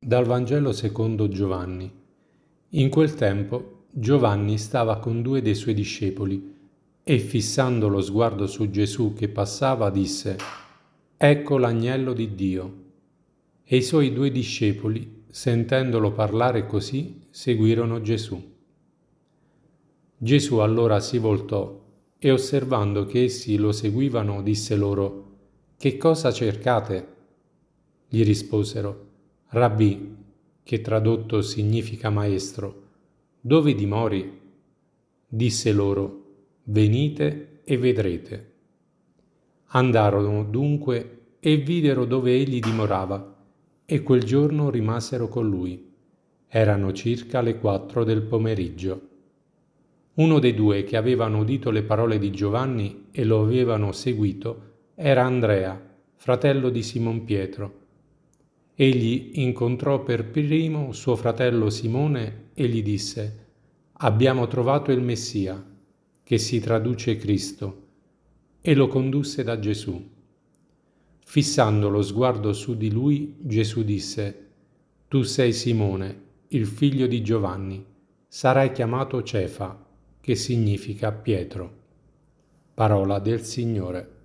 Dal Vangelo secondo Giovanni. In quel tempo Giovanni stava con 2 dei suoi discepoli e fissando lo sguardo su Gesù che passava disse: «Ecco l'agnello di Dio». E i suoi 2 discepoli, sentendolo parlare così, seguirono Gesù. Gesù allora si voltò e osservando che essi lo seguivano disse loro: «Che cosa cercate?» Gli risposero: «Rabbì», che tradotto significa maestro, «dove dimori?» Disse loro: «Venite e vedrete». Andarono dunque e videro dove egli dimorava, e quel giorno rimasero con lui. Erano circa le 4 del pomeriggio. Uno dei 2 che avevano udito le parole di Giovanni e lo avevano seguito era Andrea, fratello di Simon Pietro. Egli incontrò per primo suo fratello Simone e gli disse: «Abbiamo trovato il Messia», che si traduce Cristo, e lo condusse da Gesù. Fissando lo sguardo su di lui, Gesù disse: «Tu sei Simone, il figlio di Giovanni, sarai chiamato Cefa», che significa Pietro. Parola del Signore.